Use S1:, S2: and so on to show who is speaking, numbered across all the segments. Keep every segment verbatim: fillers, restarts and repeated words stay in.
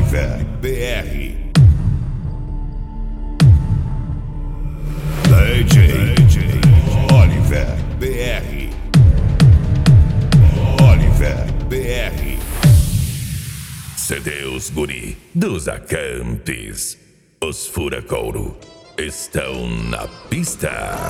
S1: Oliver B R. D J, D J Oliver B R. Oliver B R. C D Os Guri dos Acampes. Os Furacouro estão na pista.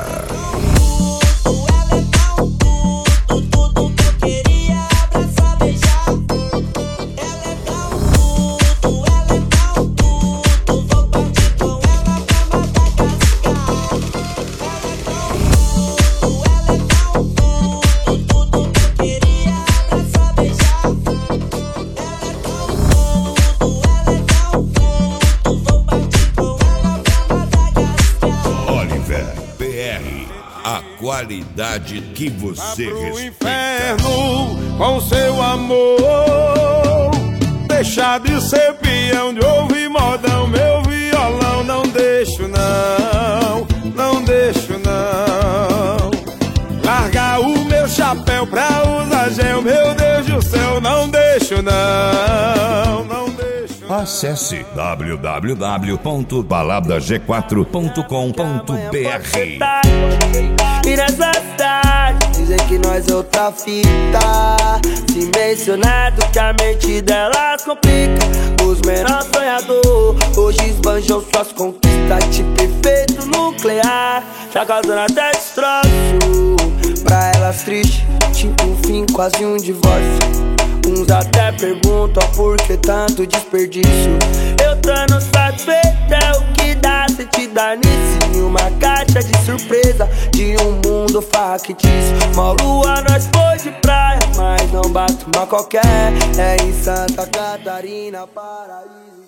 S1: A qualidade que você
S2: Vá pro
S1: respeita.
S2: Inferno com seu amor. Deixar de ser peão, de ouvir modão. Meu violão não deixo não, não deixo não. Largar o meu chapéu pra usar gel. Meu Deus do céu, não deixo não, não deixo.
S1: Acesse w w w ponto balada g quatro ponto com ponto b r.
S3: E nessa cidade dizem que nós é outra fita. Se mencionado que a mente delas complica. Os menores sonhador hoje esbanjam suas conquistas. Tipo efeito nuclear, já causando até destroço. Pra elas triste, tipo um fim, quase um divórcio. Uns até perguntam por que tanto desperdício. Eu tô no satisfeito, é o que dá sentido nisso. Em uma caixa de surpresa de um mundo factício. Uma lua nós foi de praia, mas não bato uma qualquer. É em Santa Catarina, paraíso.